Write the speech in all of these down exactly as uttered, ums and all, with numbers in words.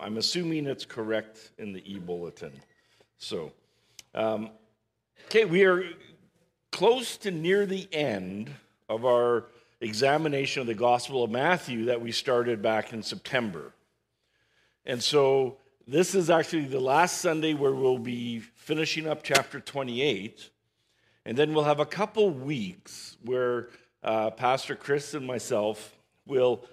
I'm assuming it's correct in the e-bulletin. So, um, okay, we are close to near the end of our examination of the Gospel of Matthew that we started back in September. And so this is actually the last Sunday where we'll be finishing up chapter twenty-eight. And then we'll have a couple weeks where uh, Pastor Chris and myself will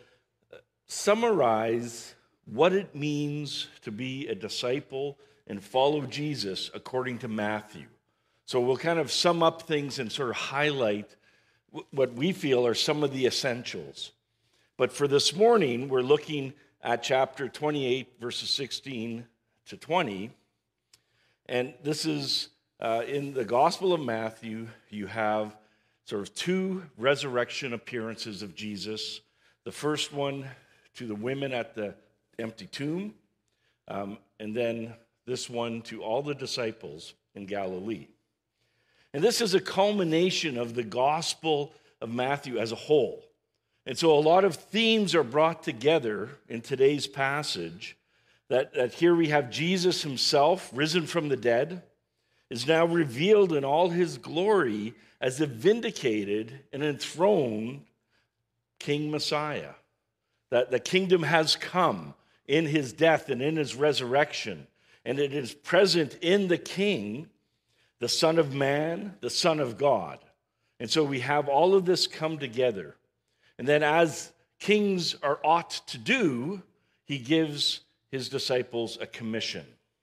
summarize what it means to be a disciple and follow Jesus according to Matthew. So we'll kind of sum up things and sort of highlight what we feel are some of the essentials. But for this morning, we're looking at chapter twenty-eight, verses sixteen to twenty. And this is uh, in the Gospel of Matthew, you have sort of two resurrection appearances of Jesus. The first one to the women at the empty tomb, um, and then this one to all the disciples in Galilee. And this is a culmination of the Gospel of Matthew as a whole. And so a lot of themes are brought together in today's passage, that, that here we have Jesus himself, risen from the dead, is now revealed in all his glory as the vindicated and enthroned King Messiah. That the kingdom has come in his death and in his resurrection, and it is present in the King, the Son of Man, the Son of God. And so we have all of this come together. And then as kings are ought to do, he gives his disciples a commission.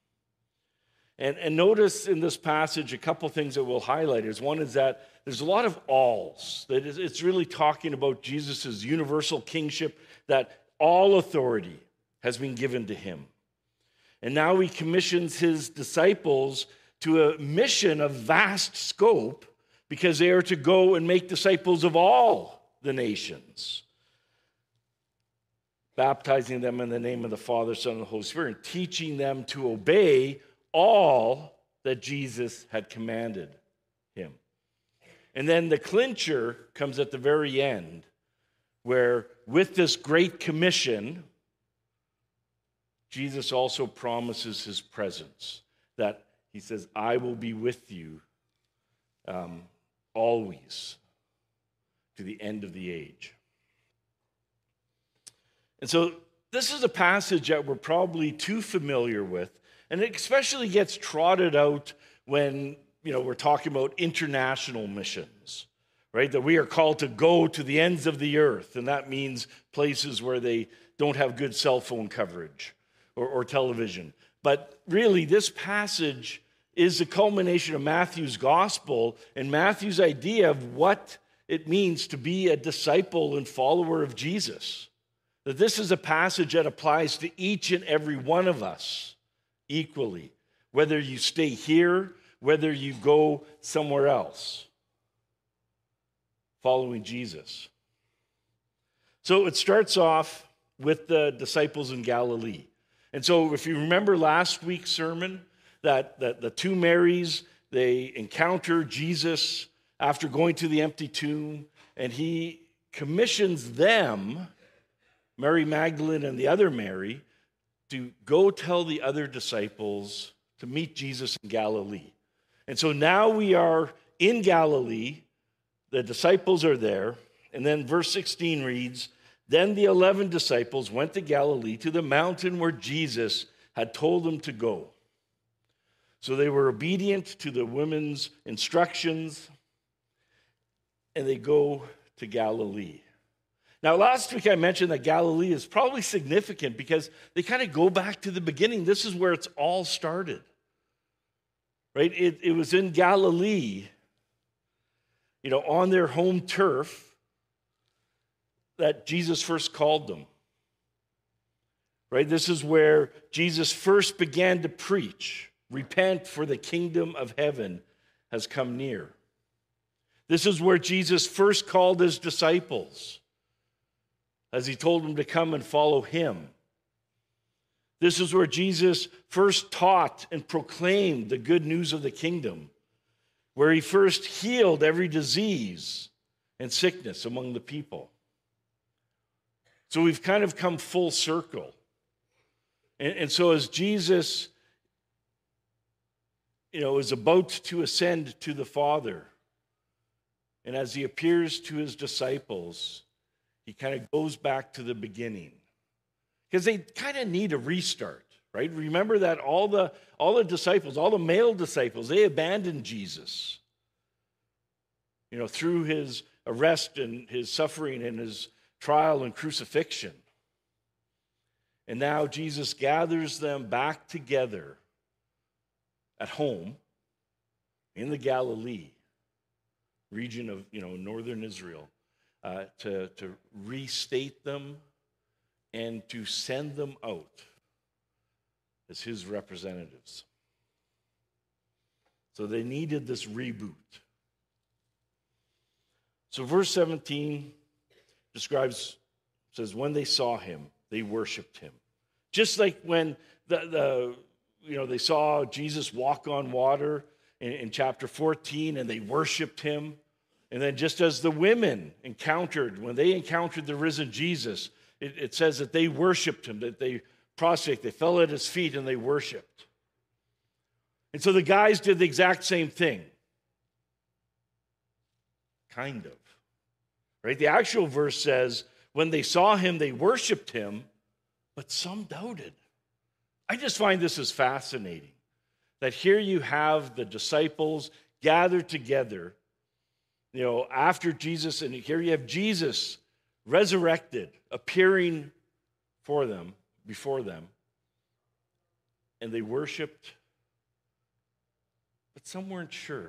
And, and notice in this passage a couple things that we'll highlight. Is one is that there's a lot of alls. That is, it's really talking about Jesus' universal kingship, that all authority has been given to him. And now he commissions his disciples to a mission of vast scope, because they are to go and make disciples of all the nations, baptizing them in the name of the Father, Son, and the Holy Spirit, and teaching them to obey all that Jesus had commanded him. And then the clincher comes at the very end, where with this great commission, Jesus also promises his presence, that he says, I will be with you um, always to the end of the age. And so this is a passage that we're probably too familiar with, and it especially gets trotted out when, you know, we're talking about international missions, right? That we are called to go to the ends of the earth, and that means places where they don't have good cell phone coverage or, or television. But really, this passage is the culmination of Matthew's gospel and Matthew's idea of what it means to be a disciple and follower of Jesus. That this is a passage that applies to each and every one of us equally, whether you stay here, whether you go somewhere else, following Jesus. So it starts off with the disciples in Galilee. And so if you remember last week's sermon, that, that the two Marys, they encounter Jesus after going to the empty tomb, and he commissions them, Mary Magdalene and the other Mary, to go tell the other disciples to meet Jesus in Galilee. And so now we are in Galilee, the disciples are there, and then verse sixteen reads, Then the eleven disciples went to Galilee, to the mountain where Jesus had told them to go. So they were obedient to the women's instructions, and they go to Galilee. Now, last week I mentioned that Galilee is probably significant because they kind of go back to the beginning. This is where it's all started, right? It, it was in Galilee, you know, on their home turf, that Jesus first called them, right? This is where Jesus first began to preach, repent, for the kingdom of heaven has come near. This is where Jesus first called his disciples, as he told them to come and follow him. This is where Jesus first taught and proclaimed the good news of the kingdom, where he first healed every disease and sickness among the people. So we've kind of come full circle. And, and so as Jesus, you know, is about to ascend to the Father, and as he appears to his disciples, he kind of goes back to the beginning. Because they kind of need a restart, right? Remember that all the all the disciples, all the male disciples, they abandoned Jesus. You know, through his arrest and his suffering and his trial and crucifixion. And now Jesus gathers them back together at home in the Galilee region of, you know, northern Israel, uh, to, to restate them and to send them out as his representatives. So they needed this reboot. So verse seventeen describes, says, when they saw him, they worshiped him. Just like when the, the you know, they saw Jesus walk on water in, in chapter fourteen, and they worshiped him. And then just as the women encountered, when they encountered the risen Jesus, it, it says that they worshiped him, that they prostrate, they fell at his feet and they worshiped. And so the guys did the exact same thing. Kind of. Right? The actual verse says, when they saw him, they worshiped him, but some doubted. I just find this is fascinating, that here you have the disciples gathered together, you know, after Jesus, and here you have Jesus resurrected, appearing for them, before them, and they worshiped, but some weren't sure.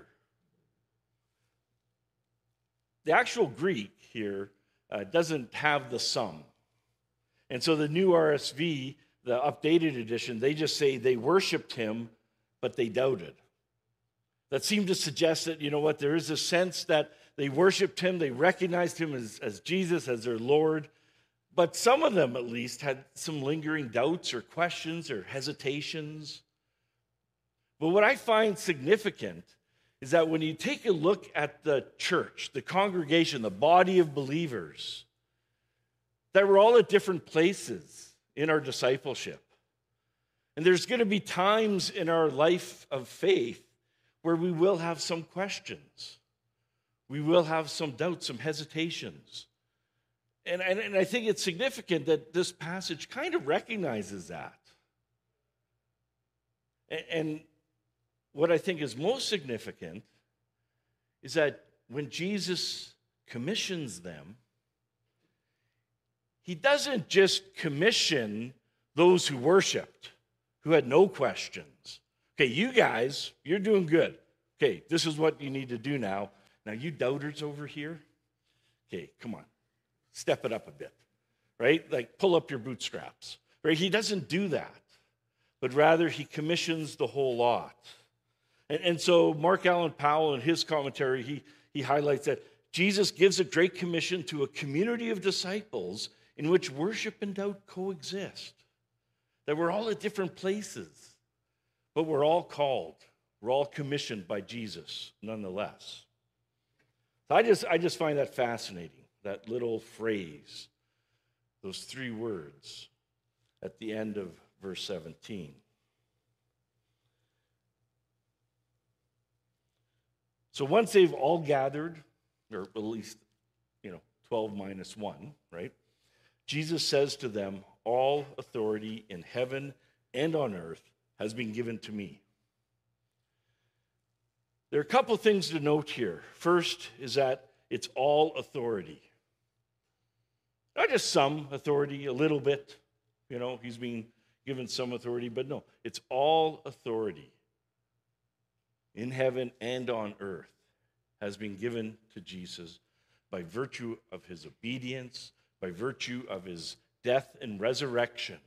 The actual Greek here uh, doesn't have the some. And so the new R S V, the updated edition, they just say they worshiped him, but they doubted. That seemed to suggest that, you know what, there is a sense that they worshiped him, they recognized him as, as Jesus, as their Lord, but some of them at least had some lingering doubts or questions or hesitations. But what I find significant is that when you take a look at the church, the congregation, the body of believers, that we're all at different places in our discipleship. And there's going to be times in our life of faith where we will have some questions. We will have some doubts, some hesitations. And, and, and I think it's significant that this passage kind of recognizes that. And, and what I think is most significant is that when Jesus commissions them, he doesn't just commission those who worshiped, who had no questions. Okay, you guys, you're doing good. Okay, this is what you need to do now. Now, you doubters over here, okay, come on, step it up a bit, right? Like, pull up your bootstraps, right? He doesn't do that, but rather he commissions the whole lot. And, and so Mark Allen Powell, in his commentary, he, he highlights that Jesus gives a great commission to a community of disciples in which worship and doubt coexist. That we're all at different places, but we're all called. We're all commissioned by Jesus, nonetheless. So I just, I just find that fascinating, that little phrase, those three words at the end of verse seventeen. So once they've all gathered, or at least, you know, twelve minus one, right? Jesus says to them, all authority in heaven and on earth has been given to me. There are a couple things to note here. First is that it's all authority. Not just some authority, a little bit. You know, he's being given some authority, but no, it's all authority in heaven and on earth has been given to Jesus by virtue of his obedience, by virtue of his death and resurrection.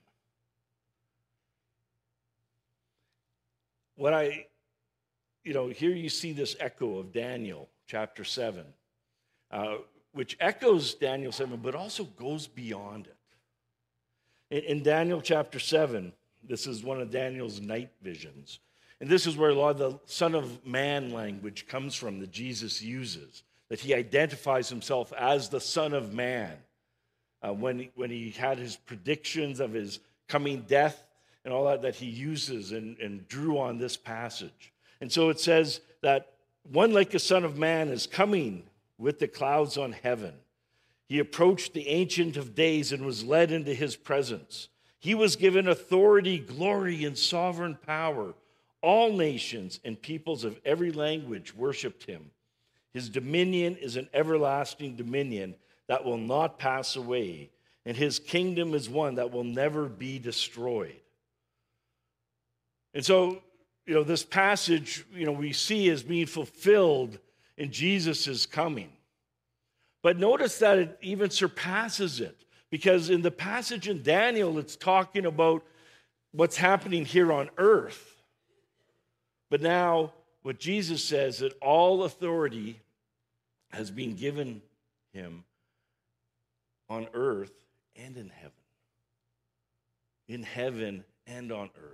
What I, you know, here you see this echo of Daniel chapter seven, uh, which echoes Daniel seven, but also goes beyond it. In, in Daniel chapter seven, this is one of Daniel's night visions. And this is where a lot of the Son of Man language comes from that Jesus uses, that he identifies himself as the Son of Man. Uh, when, he, when he had his predictions of his coming death and all that that he uses and, and drew on this passage. And so it says that one like a son of man is coming with the clouds on heaven. He approached the Ancient of Days and was led into his presence. He was given authority, glory, and sovereign power. All nations and peoples of every language worshiped him. His dominion is an everlasting dominion that will not pass away, and his kingdom is one that will never be destroyed. And so, you know, this passage, you know, we see as being fulfilled in Jesus' coming. But notice that it even surpasses it, because in the passage in Daniel, it's talking about what's happening here on earth. But now, what Jesus says, that all authority has been given him on earth and in heaven. In heaven and on earth.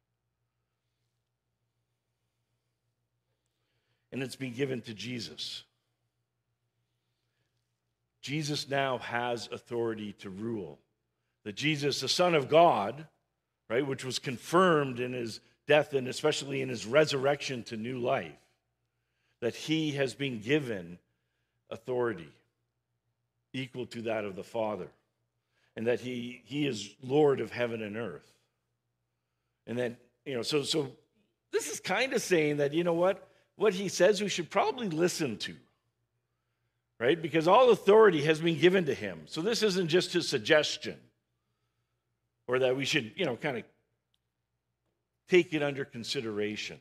And it's been given to Jesus. Jesus now has authority to rule. That Jesus, the Son of God, right, which was confirmed in his death and especially in his resurrection to new life, that he has been given authority equal to that of the Father, and that he, he is Lord of heaven and earth. And then, you know, so, so this is kind of saying that, you know what, what he says we should probably listen to. Right? Because all authority has been given to him. So this isn't just his suggestion, or that we should, you know, kind of take it under consideration.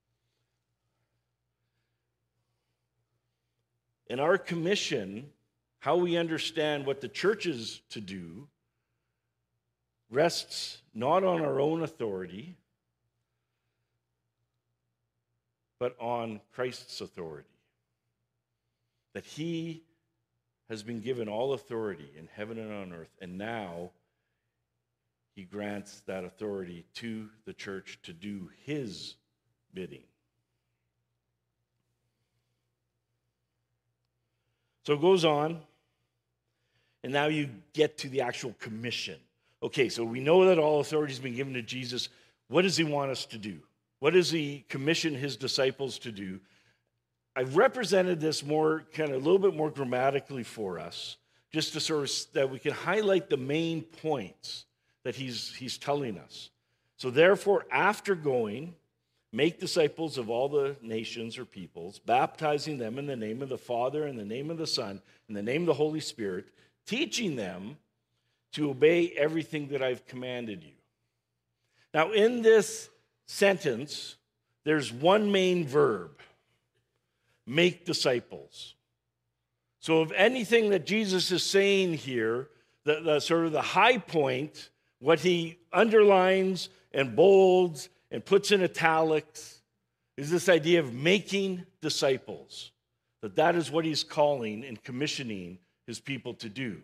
In our commission, how we understand what the church is to do rests not on our own authority, but on Christ's authority. That he has been given all authority in heaven and on earth, and now he grants that authority to the church to do his bidding. So it goes on, and now you get to the actual commission. Okay, so we know that all authority has been given to Jesus. What does he want us to do? What does he commission his disciples to do? I've represented this more, kind of a little bit more grammatically for us, just to sort of, that we can highlight the main points that he's, he's telling us. So therefore, after going, make disciples of all the nations or peoples, baptizing them in the name of the Father, in the name of the Son, in the name of the Holy Spirit, teaching them to obey everything that I've commanded you. Now, in this sentence, there's one main verb. Make disciples. So if anything that Jesus is saying here, the, the sort of the high point, what he underlines and bolds and puts in italics, is this idea of making disciples. That that is what he's calling and commissioning his people to do.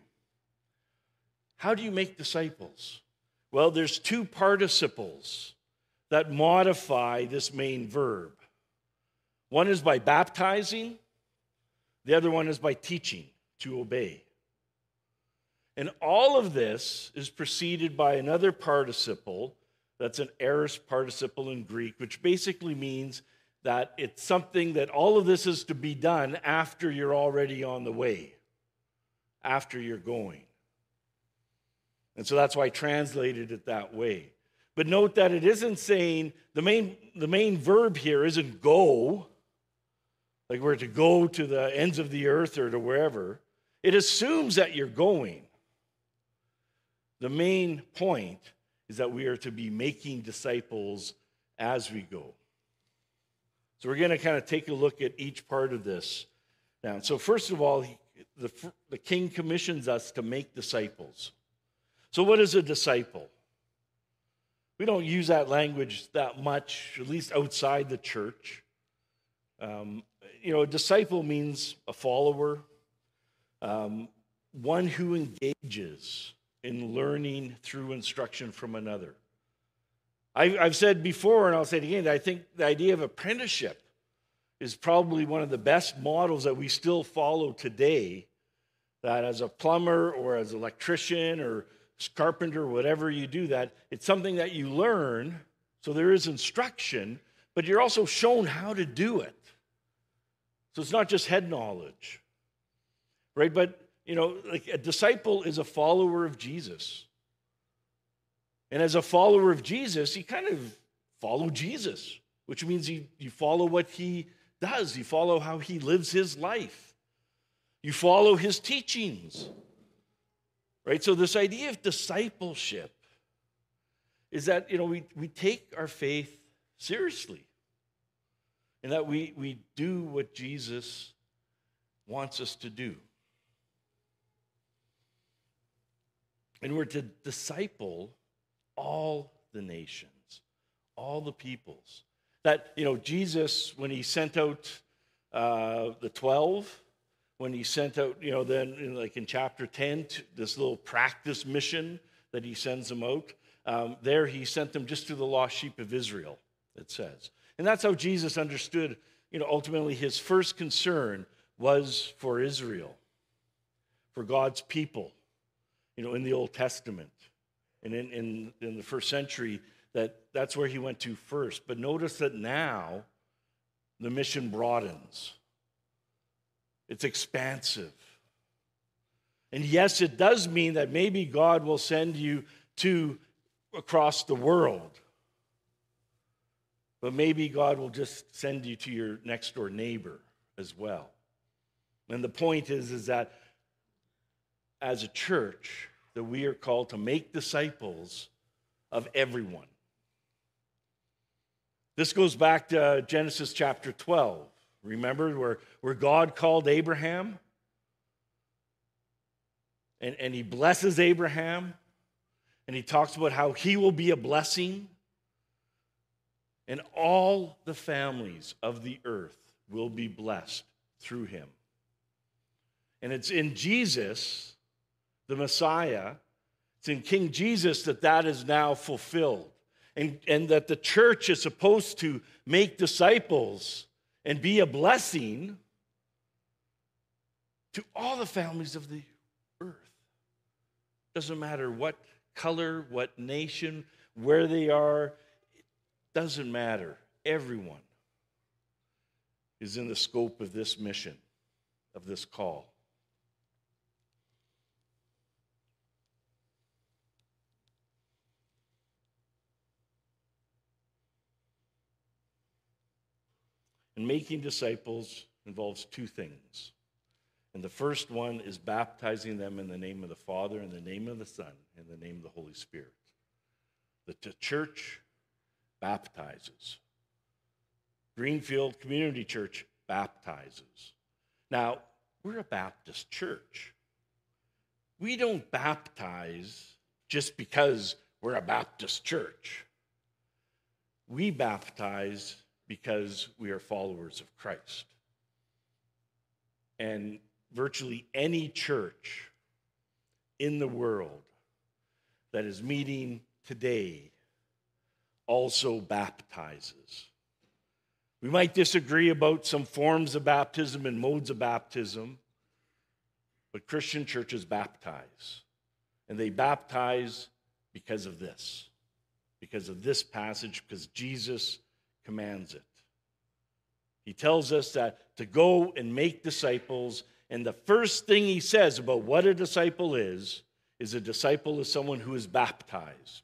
How do you make disciples? Well, there's two participles that modify this main verb. One is by baptizing, the other one is by teaching to obey. And all of this is preceded by another participle that's an aorist participle in Greek, which basically means that it's something that all of this is to be done after you're already on the way, after you're going. And so that's why I translated it that way. But note that it isn't saying, the main, the main verb here isn't go, like we're to go to the ends of the earth or to wherever. It assumes that you're going. The main point is that we are to be making disciples as we go. So we're going to kind of take a look at each part of this now. So first of all, the, the king commissions us to make disciples. So what is a disciple? We don't use that language that much, at least outside the church. Um, you know, a disciple means a follower, um, one who engages in learning through instruction from another. I, I've said before, and I'll say it again, I think the idea of apprenticeship is probably one of the best models that we still follow today, that as a plumber or as an electrician or carpenter, whatever you do that, it's something that you learn, so there is instruction, but you're also shown how to do it. So it's not just head knowledge, right? But, you know, like a disciple is a follower of Jesus. And as a follower of Jesus, you kind of follow Jesus, which means you, you follow what he does. You follow how he lives his life. You follow his teachings, right? So this idea of discipleship is that, you know, we, we take our faith seriously and that we, we do what Jesus wants us to do. And we're to disciple all the nations, all the peoples. That, you know, Jesus, when he sent out uh, the twelve, when he sent out, you know, then in, like in chapter ten, this little practice mission that he sends them out, um, there he sent them just to the lost sheep of Israel, it says. And that's how Jesus understood, you know, ultimately his first concern was for Israel, for God's people, you know, in the Old Testament. And in, in, in the first century, that, that's where he went to first. But notice that now the mission broadens. It's expansive. And yes, it does mean that maybe God will send you to across the world. But maybe God will just send you to your next door neighbor as well. And the point is, is that as a church, that we are called to make disciples of everyone. This goes back to Genesis chapter twelve. Remember where, where God called Abraham? And, and he blesses Abraham. And he talks about how he will be a blessing. And all the families of the earth will be blessed through him. And it's in Jesus, the Messiah, it's in King Jesus that that is now fulfilled. And, and that the church is supposed to make disciples and be a blessing to all the families of the earth. Doesn't matter what color, what nation, where they are. It doesn't matter. Everyone is in the scope of this mission, of this call. And making disciples involves two things. And the first one is baptizing them in the name of the Father, in the name of the Son, in the name of the Holy Spirit. The church baptizes. Greenfield Community Church baptizes. Now, we're a Baptist church. We don't baptize just because we're a Baptist church. We baptize because we are followers of Christ. And virtually any church in the world that is meeting today also baptizes. We might disagree about some forms of baptism and modes of baptism, but Christian churches baptize. And they baptize because of this, because of this passage, because Jesus commands it. He tells us that to go and make disciples, and the first thing he says about what a disciple is, is a disciple is someone who is baptized.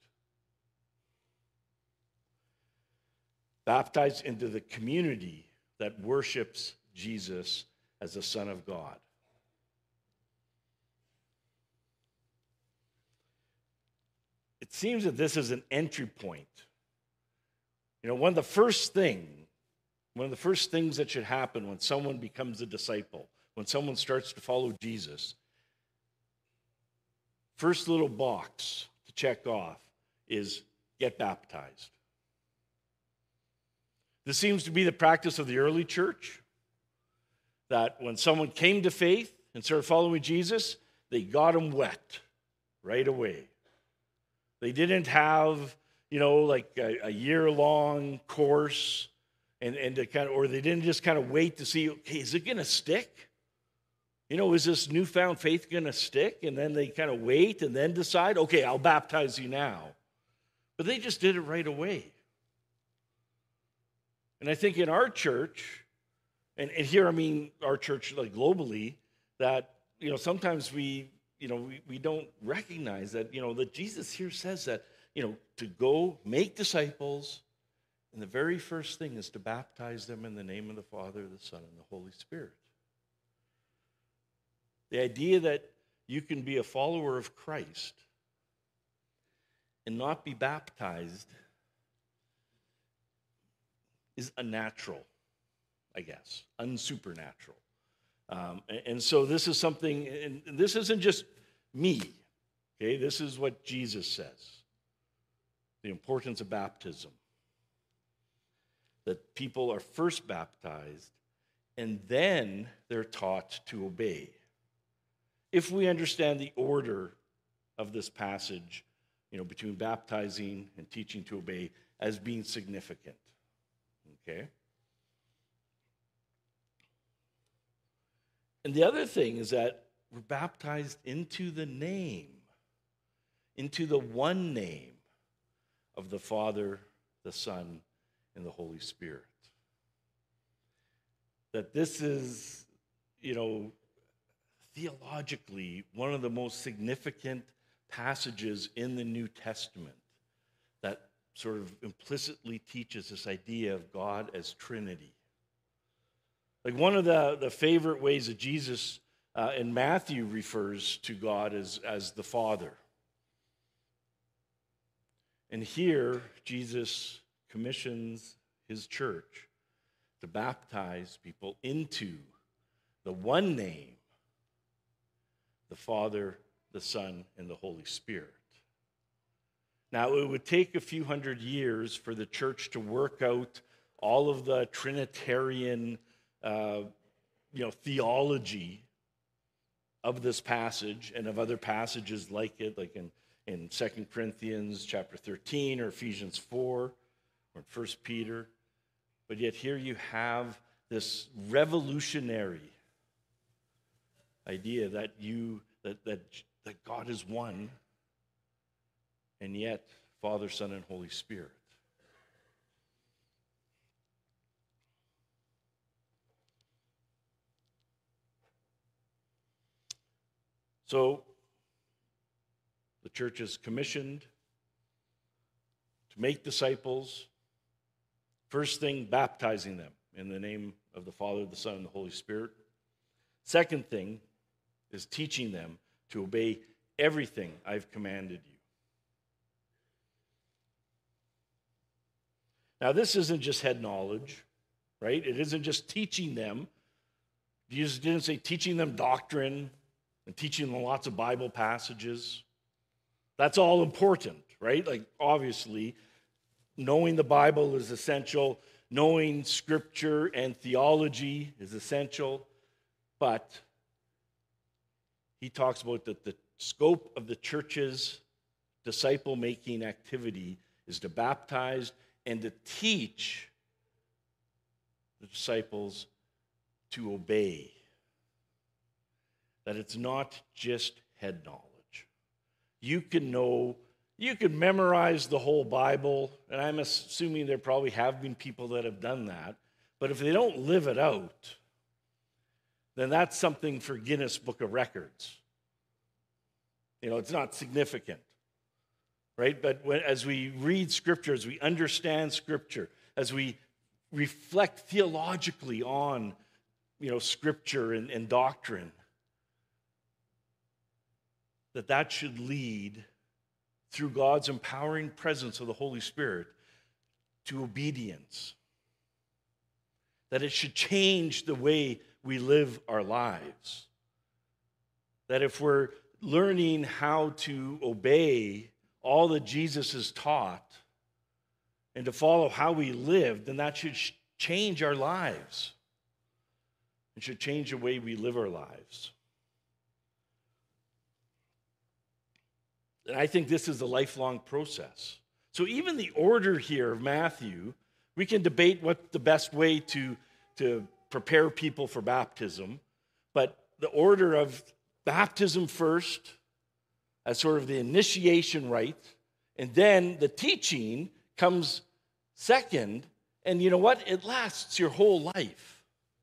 Baptized into the community that worships Jesus as the Son of God. It seems that this is an entry point. You know, one of the first thing, one of the first things that should happen when someone becomes a disciple, when someone starts to follow Jesus, first little box to check off is get baptized. This seems to be the practice of the early church, that when someone came to faith and started following Jesus, they got them wet right away. They didn't have, you know, like a, a year-long course, and, and to kind of, or they didn't just kind of wait to see, okay, is it going to stick? You know, is this newfound faith going to stick? And then they kind of wait and then decide, okay, I'll baptize you now. But they just did it right away. And I think in our church, and, and here I mean our church like globally, that, you know, sometimes we, you know, we, we don't recognize that, you know, that Jesus here says that, you know, to go make disciples, and the very first thing is to baptize them in the name of the Father, the Son, and the Holy Spirit. The idea that you can be a follower of Christ and not be baptized is unnatural, I guess, unsupernatural. Um, and, and so this is something, and this isn't just me, okay? This is what Jesus says. The importance of baptism. That people are first baptized, and then they're taught to obey. If we understand the order of this passage, you know, between baptizing and teaching to obey as being significant, okay? And the other thing is that we're baptized into the name, into the one name of the Father, the Son, and the Holy Spirit. That this is, you know, theologically one of the most significant passages in the New Testament that sort of implicitly teaches this idea of God as Trinity. Like one of the, the favorite ways that Jesus uh, in Matthew refers to God as, as the Father. And here, Jesus commissions his church to baptize people into the one name, the Father, the Son, and the Holy Spirit. Now, it would take a few hundred years for the church to work out all of the Trinitarian uh, you know, theology of this passage and of other passages like it, like in, in Second Corinthians chapter thirteen or Ephesians four or First Peter. But yet here you have this revolutionary idea that you that that that God is one, and yet Father, Son, and Holy Spirit. So the church is commissioned to make disciples. First thing, baptizing them in the name of the Father, the Son, and the Holy Spirit. Second thing is teaching them to obey everything I've commanded you. Now, this isn't just head knowledge, right? It isn't just teaching them. Jesus didn't say teaching them doctrine and teaching them lots of Bible passages. That's all important, right? Like, obviously, knowing the Bible is essential. Knowing Scripture and theology is essential. But he talks about that the scope of the church's disciple-making activity is to baptize and to teach the disciples to obey. That it's not just head knowledge. You can know, you can memorize the whole Bible, and I'm assuming there probably have been people that have done that, but if they don't live it out, then that's something for Guinness Book of Records. You know, it's not significant, right? But when, as we read Scripture, as we understand Scripture, as we reflect theologically on, you know, Scripture and, and doctrine, that that should lead, through God's empowering presence of the Holy Spirit, to obedience. That it should change the way we live our lives. That if we're learning how to obey all that Jesus has taught and to follow how we live, then that should change our lives. It should change the way we live our lives. And I think this is a lifelong process. So even the order here of Matthew, we can debate what the best way to, to prepare people for baptism, but the order of baptism first, as sort of the initiation rite, and then the teaching comes second. And you know what? It lasts your whole life.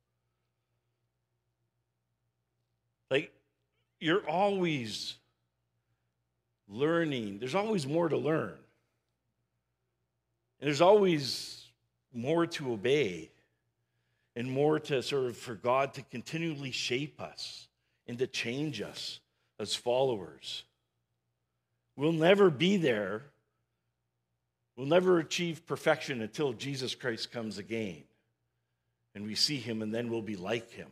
Like, you're always learning. There's always more to learn. And there's always more to obey and more to sort of for God to continually shape us and to change us as followers. We'll never be there. We'll never achieve perfection until Jesus Christ comes again and we see him, and then we'll be like him.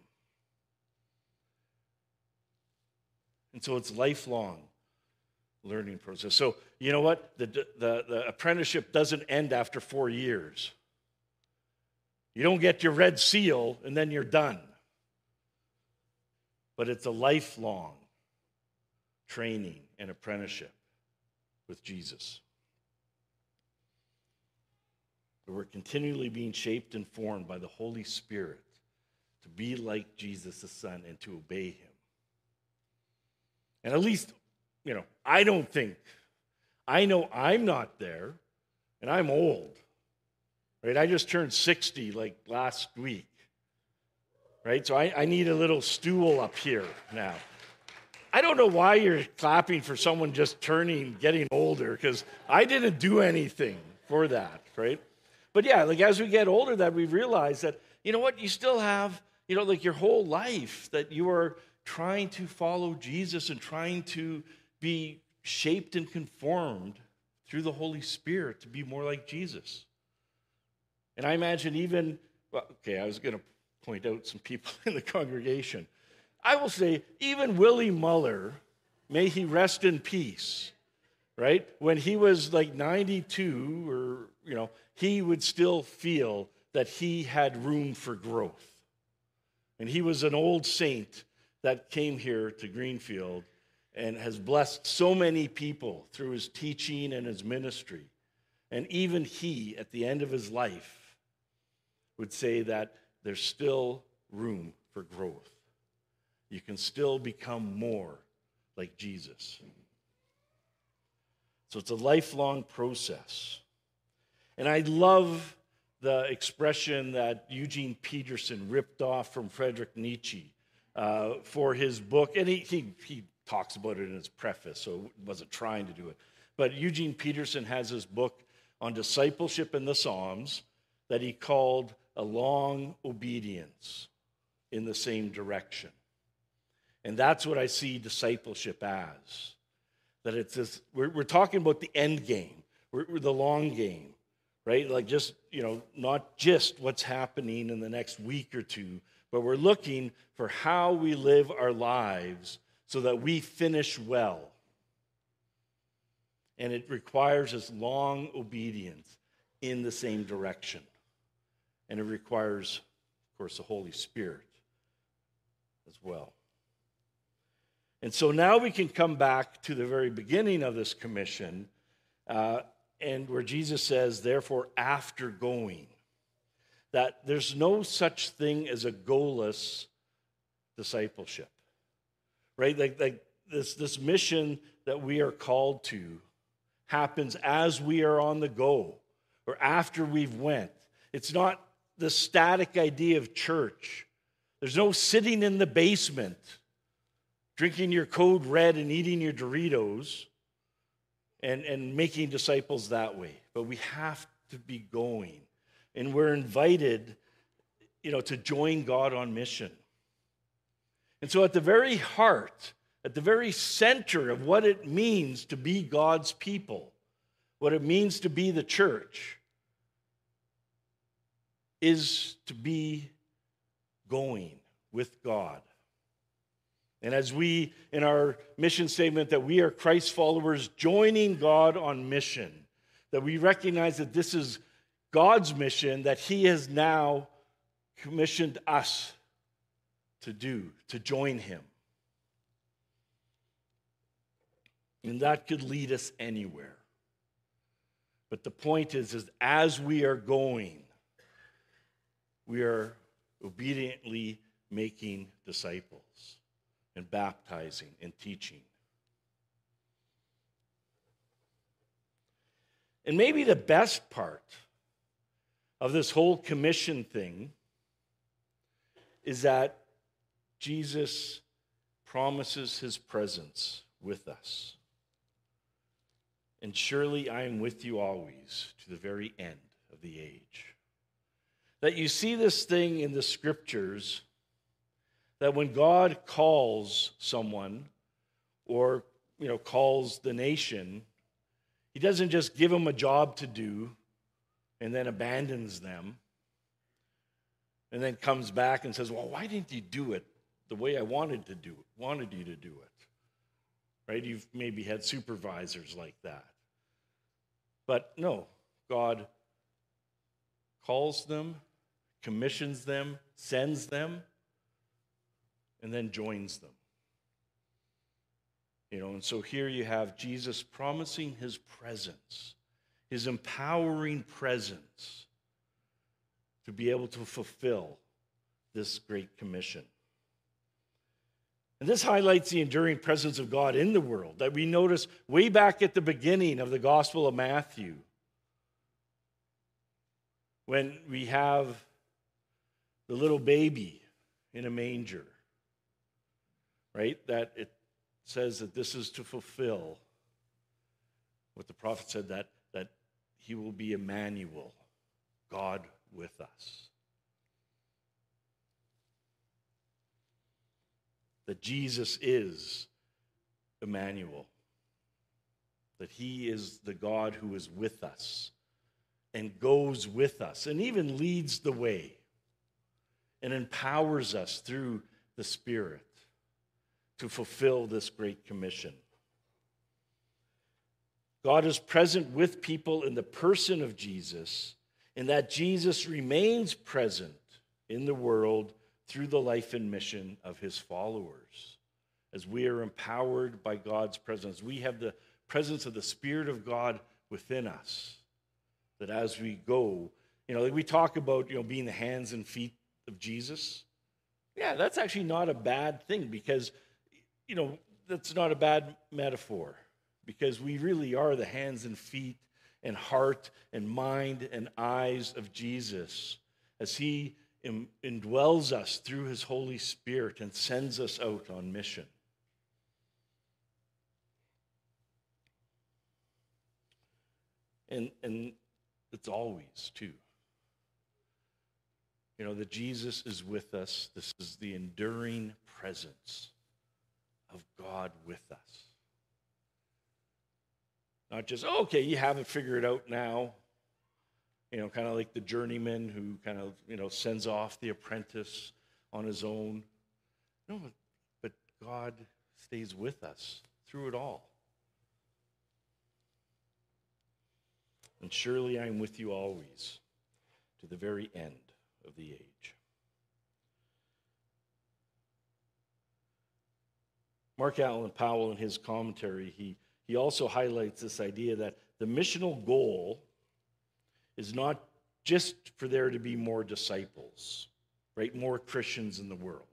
And so it's lifelong learning process. So you know what? The, the, the apprenticeship doesn't end after four years. You don't get your red seal and then you're done. But it's a lifelong training and apprenticeship with Jesus. We're continually being shaped and formed by the Holy Spirit to be like Jesus the Son and to obey him. And at least, you know, I don't think, I know I'm not there, and I'm old, right? I just turned sixty like last week, right? So I, I need a little stool up here now. I don't know why you're clapping for someone just turning, getting older, because I didn't do anything for that, right? But yeah, like as we get older, that we realize that, you know what, you still have, you know, like your whole life that you are trying to follow Jesus and trying to be shaped and conformed through the Holy Spirit to be more like Jesus. And I imagine even, well, okay, I was going to point out some people in the congregation. I will say, even Willie Muller, may he rest in peace, right? When he was like ninety-two, or, you know, he would still feel that he had room for growth. And he was an old saint that came here to Greenfield and has blessed so many people through his teaching and his ministry. And even he, at the end of his life, would say that there's still room for growth. You can still become more like Jesus. So it's a lifelong process. And I love the expression that Eugene Peterson ripped off from Friedrich Nietzsche uh, for his book. And he, he, he talks about it in his preface, so he wasn't trying to do it. But Eugene Peterson has his book on discipleship in the Psalms that he called A Long Obedience in the Same Direction. And that's what I see discipleship as. That it's this, we're, we're talking about the end game, we're, we're the long game, right? Like just, you know, not just what's happening in the next week or two, but we're looking for how we live our lives so that we finish well. And it requires this long obedience in the same direction. And it requires, of course, the Holy Spirit as well. And so now we can come back to the very beginning of this commission, uh, and where Jesus says, therefore, after going, that there's no such thing as a goalless discipleship, right? Like, like this, this mission that we are called to happens as we are on the go or after we've went. It's not the static idea of church. There's no sitting in the basement drinking your Code Red and eating your Doritos and, and making disciples that way. But we have to be going. And we're invited, you know, to join God on mission. And so at the very heart, at the very center of what it means to be God's people, what it means to be the church, is to be going with God. And as we, in our mission statement, that we are Christ followers joining God on mission, that we recognize that this is God's mission that he has now commissioned us to do, to join him. And that could lead us anywhere. But the point is, is as we are going, we are obediently making disciples. and baptizing and teaching. And maybe the best part of this whole commission thing is that Jesus promises his presence with us. And surely I am with you always to the very end of the age. That you see this thing in the scriptures, that when God calls someone or, you know, calls the nation, he doesn't just give them a job to do and then abandons them and then comes back and says, well, why didn't you do it the way I wanted to do it, wanted you to do it? Right? You've maybe had supervisors like that. But no, God calls them, commissions them, sends them, and then joins them. You know, and so here you have Jesus promising his presence, his empowering presence to be able to fulfill this great commission. And this highlights the enduring presence of God in the world that we notice way back at the beginning of the Gospel of Matthew, when we have the little baby in a manger, right? That it says that this is to fulfill what the prophet said, that, that he will be Emmanuel, God with us. That Jesus is Emmanuel. That he is the God who is with us and goes with us and even leads the way and empowers us through the Spirit to fulfill this great commission. God is present with people in the person of Jesus, and that Jesus remains present in the world through the life and mission of his followers. As we are empowered by God's presence, we have the presence of the Spirit of God within us. That as we go, you know, like we talk about, you know, being the hands and feet of Jesus. Yeah, that's actually not a bad thing, because, you know, that's not a bad metaphor, because we really are the hands and feet and heart and mind and eyes of Jesus as he indwells us through his Holy Spirit and sends us out on mission. And, and it's always, too. You know, that Jesus is with us. This is the enduring presence of God with us. Not just, oh, okay, you have it figured out now. You know, kind of like the journeyman who kind of, you know, sends off the apprentice on his own. No, but God stays with us through it all. And surely I am with you always to the very end of the age. Mark Allen Powell, in his commentary, he, he also highlights this idea that the missional goal is not just for there to be more disciples, right? More Christians in the world.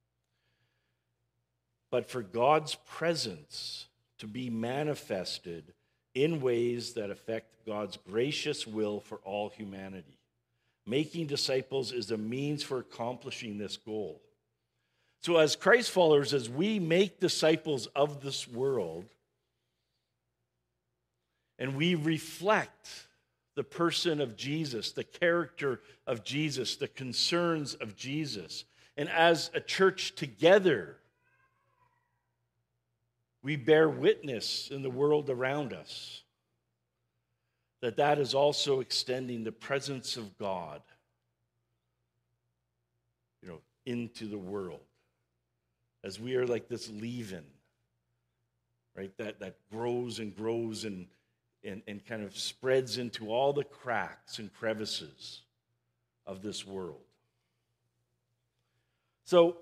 But for God's presence to be manifested in ways that affect God's gracious will for all humanity. Making disciples is a means for accomplishing this goal. So as Christ followers, as we make disciples of this world, and we reflect the person of Jesus, the character of Jesus, the concerns of Jesus, and as a church together, we bear witness in the world around us that that is also extending the presence of God, you know, into the world. As we are like this leaven, right, that, that grows and grows and, and, and kind of spreads into all the cracks and crevices of this world. So,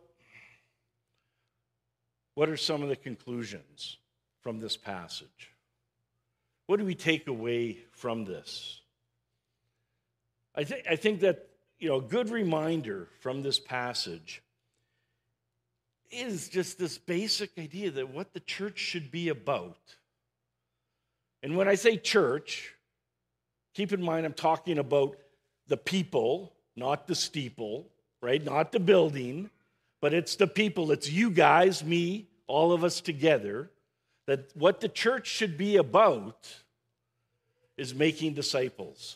what are some of the conclusions from this passage? What do we take away from this? I think I think that, you know, a good reminder from this passage is just this basic idea that what the church should be about. And when I say church, keep in mind I'm talking about the people, not the steeple, right? Not the building, but it's the people. It's you guys, me, all of us together. That what the church should be about is making disciples.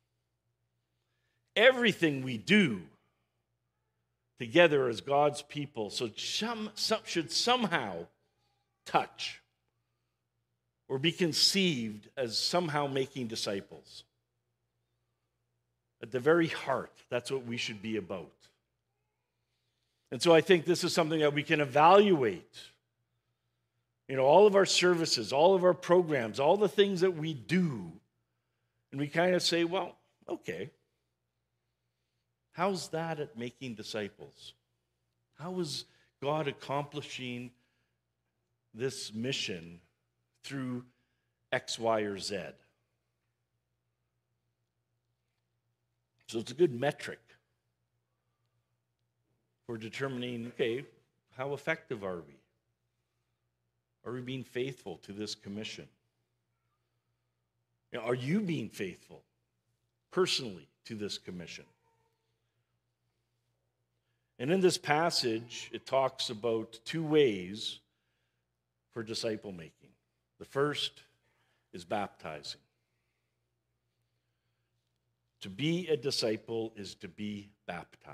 Everything we do together as God's people so some, some, should somehow touch or be conceived as somehow making disciples. At the very heart, that's what we should be about. And so I think this is something that we can evaluate. You know, all of our services, all of our programs, all the things that we do, and we kind of say, well, okay, how's that at making disciples? How is God accomplishing this mission through X, Y, or Z? So it's a good metric for determining, okay, how effective are we? Are we being faithful to this commission? You know, are you being faithful personally to this commission? And in this passage, it talks about two ways for disciple making. The first is baptizing. To be a disciple is to be baptized.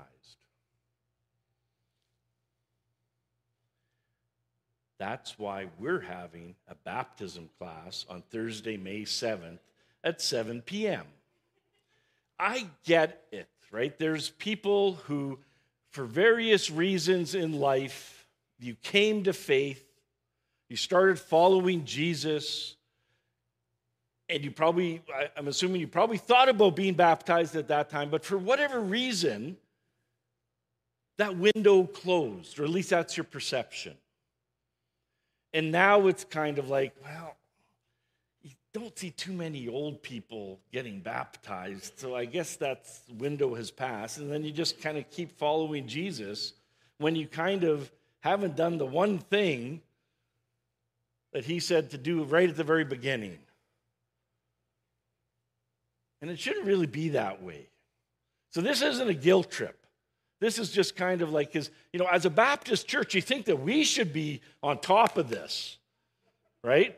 That's why we're having a baptism class on Thursday, May seventh at seven p.m. I get it, right? There's people who, for various reasons in life, you came to faith, you started following Jesus, and you probably, I'm assuming you probably thought about being baptized at that time, but for whatever reason, that window closed, or at least that's your perception. And now it's kind of like, well, you don't see too many old people getting baptized, so I guess that window has passed. And then you just kind of keep following Jesus when you kind of haven't done the one thing that he said to do right at the very beginning. And it shouldn't really be that way. So this isn't a guilt trip. This is just kind of like, because, you know, as a Baptist church, you think that we should be on top of this, right?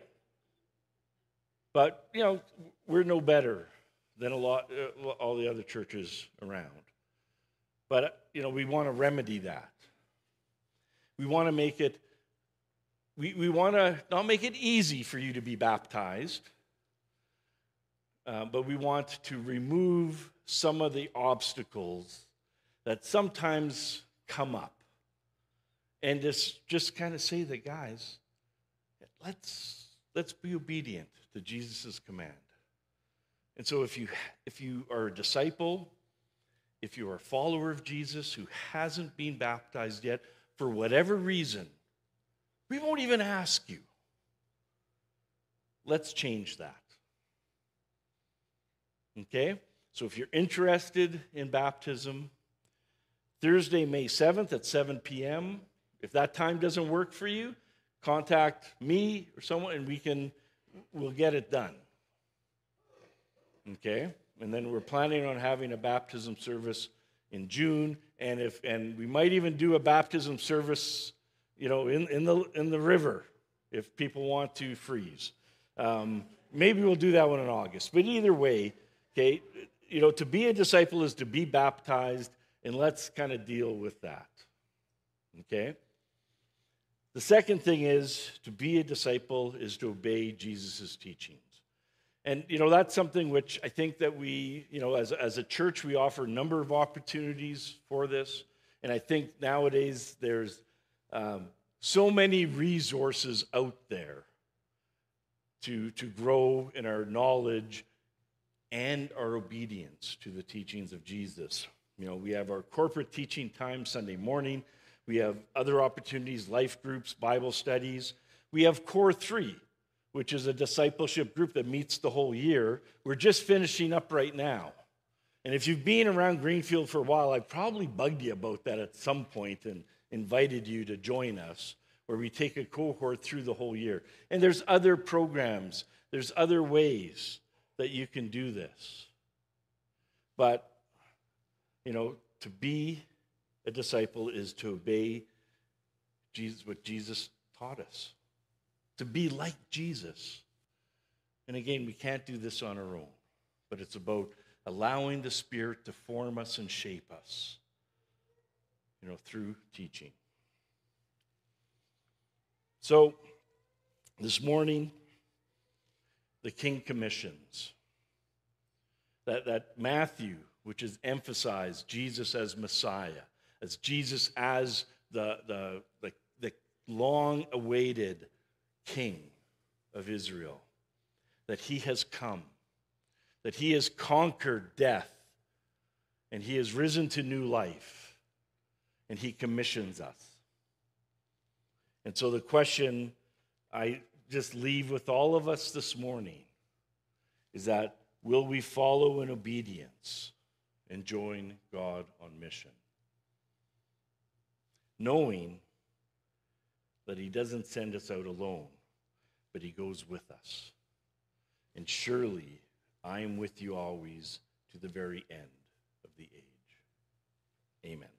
But, you know, we're no better than a lot, uh, all the other churches around. But, you know, we want to remedy that. We want to make it, we, we want to not make it easy for you to be baptized, uh, but we want to remove some of the obstacles that sometimes come up. And just, just kind of say that, guys, let's, let's be obedient to Jesus' command. And so if you, if you are a disciple, if you are a follower of Jesus who hasn't been baptized yet, for whatever reason, we won't even ask you. Let's change that. Okay? So if you're interested in baptism, Thursday, May seventh at seven p.m. If that time doesn't work for you, contact me or someone and we can, we'll get it done. Okay? And then we're planning on having a baptism service in June, and if and we might even do a baptism service, you know, in, in the in the river if people want to freeze. Um, maybe we'll do that one in August. But either way, okay, you know, to be a disciple is to be baptized. And let's kind of deal with that, okay? The second thing is to be a disciple is to obey Jesus' teachings. And, you know, that's something which I think that we, you know, as, as a church, we offer a number of opportunities for this. And I think nowadays there's um, so many resources out there to, to grow in our knowledge and our obedience to the teachings of Jesus. You know, we have our corporate teaching time Sunday morning. We have other opportunities, life groups, Bible studies. We have Core three, which is a discipleship group that meets the whole year. We're just finishing up right now. And if you've been around Greenfield for a while, I've probably bugged you about that at some point, and, invited you to join us, where we take a cohort through the whole year. And there's other programs, there's other ways that you can do this. But, you know, to be a disciple is to obey Jesus, what Jesus taught us, to be like Jesus. And again, we can't do this on our own, but it's about allowing the Spirit to form us and shape us, you know, through teaching. So, this morning, the King commissions. That, that Matthew, which has emphasized Jesus as Messiah, as Jesus as the, the, the, the long-awaited King of Israel, that he has come, that he has conquered death, and he has risen to new life, and he commissions us. And so the question I just leave with all of us this morning is that, will we follow in obedience and join God on mission? Knowing that he doesn't send us out alone, but he goes with us. And surely I am with you always to the very end of the age. Amen.